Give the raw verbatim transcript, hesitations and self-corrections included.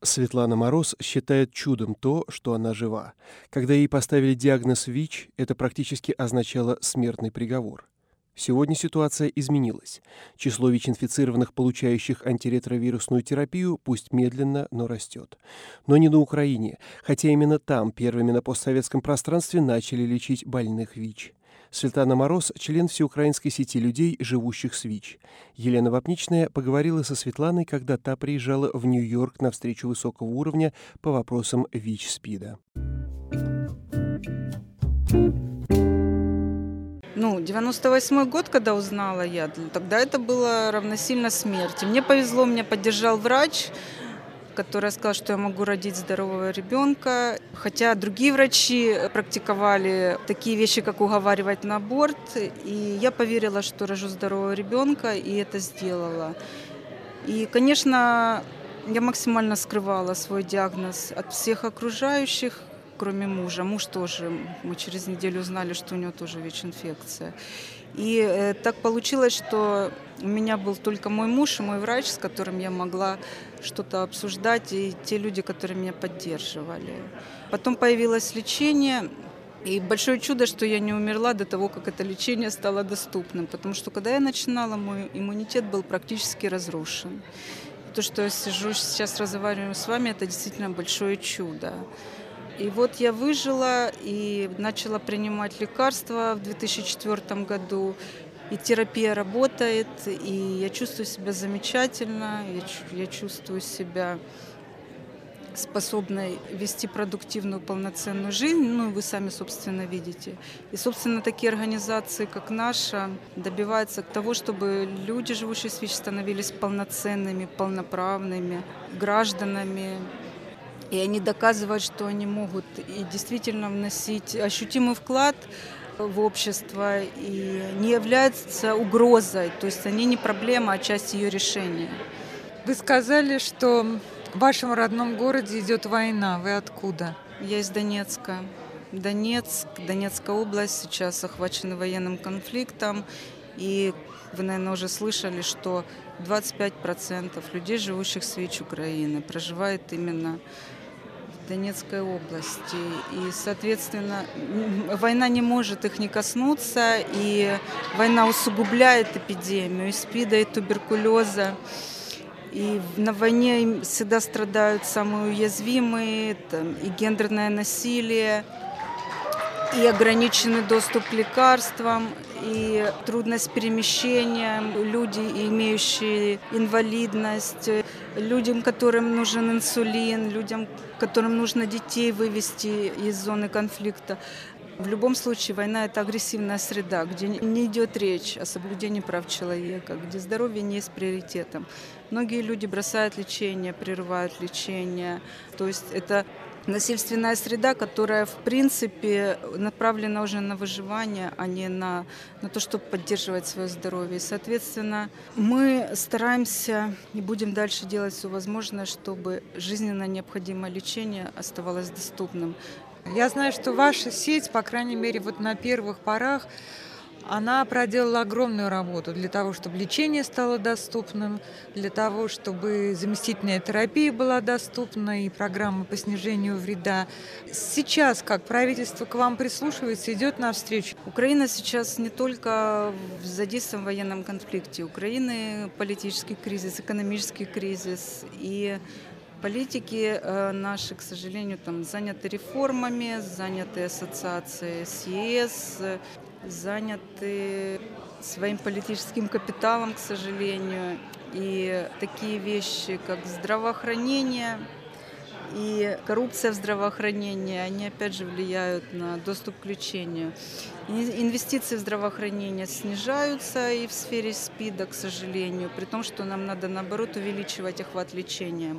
Светлана Мороз считает чудом то, что она жива. Когда ей поставили диагноз ВИЧ, это практически означало смертный приговор. Сегодня ситуация изменилась. Число ВИЧ-инфицированных, получающих антиретровирусную терапию, пусть медленно, но растет. Но не на Украине, хотя именно там первыми на постсоветском пространстве начали лечить больных ВИЧ. Светлана Мороз – член всеукраинской сети людей, живущих с ВИЧ. Елена Вапничная поговорила со Светланой, когда та приезжала в Нью-Йорк на встречу высокого уровня по вопросам ВИЧ-СПИДа. Ну, девяносто восьмой год, когда узнала я, тогда это было равносильно смерти. Мне повезло, меня поддержал врач, который сказал, что я могу родить здорового ребенка. Хотя другие врачи практиковали такие вещи, как уговаривать на аборт. И я поверила, что рожу здорового ребенка, и это сделала. И, конечно, я максимально скрывала свой диагноз от всех окружающих, кроме мужа. Муж тоже. Мы через неделю узнали, что у него тоже ВИЧ-инфекция. И э, так получилось, что у меня был только мой муж и мой врач, с которым я могла что-то обсуждать, и те люди, которые меня поддерживали. Потом появилось лечение, и большое чудо, что я не умерла до того, как это лечение стало доступным, потому что когда я начинала, мой иммунитет был практически разрушен. То, что я сижу сейчас, разговариваю с вами, это действительно большое чудо. И вот я выжила и начала принимать лекарства в две тысячи четвёртом году. И терапия работает, и я чувствую себя замечательно, я, я чувствую себя способной вести продуктивную, полноценную жизнь. Ну, вы сами, собственно, видите. И, собственно, такие организации, как наша, добиваются того, чтобы люди, живущие с ВИЧ, становились полноценными, полноправными гражданами. И они доказывают, что они могут и действительно вносить ощутимый вклад в общество и не являются угрозой. То есть они не проблема, а часть ее решения. Вы сказали, что в вашем родном городе идет война. Вы откуда? Я из Донецка. Донецк, Донецкая область сейчас охвачена военным конфликтом. И вы, наверное, уже слышали, что двадцать пять процентов людей, живущих с ВИЧ Украины, проживает именно в Донецкой области. И, соответственно, война не может их не коснуться, и война усугубляет эпидемию и СПИДа, и туберкулеза. И на войне всегда страдают самые уязвимые, там, и гендерное насилие, и ограниченный доступ к лекарствам, и трудность перемещения, люди, имеющие инвалидность, людям, которым нужен инсулин, людям, которым нужно детей вывести из зоны конфликта. В любом случае война – это агрессивная среда, где не идет речь о соблюдении прав человека, где здоровье не есть приоритетом. Многие люди бросают лечение, прерывают лечение. То есть это насильственная среда, которая, в принципе, направлена уже на выживание, а не на, на то, чтобы поддерживать свое здоровье. И, соответственно, мы стараемся и будем дальше делать все возможное, чтобы жизненно необходимое лечение оставалось доступным. Я знаю, что ваша сеть, по крайней мере, вот на первых порах, она проделала огромную работу для того, чтобы лечение стало доступным, для того, чтобы заместительная терапия была доступна и программа по снижению вреда. Сейчас, как правительство к вам прислушивается, идет навстречу? Украина сейчас не только задействована в военном конфликте. У Украины политический кризис, экономический кризис. И политики наши, к сожалению, там заняты реформами, заняты ассоциацией с ЕС, заняты своим политическим капиталом, к сожалению. И такие вещи, как здравоохранение и коррупция в здравоохранении, они опять же влияют на доступ к лечению. Инвестиции в здравоохранение снижаются и в сфере СПИДа, к сожалению, при том, что нам надо, наоборот, увеличивать охват лечения.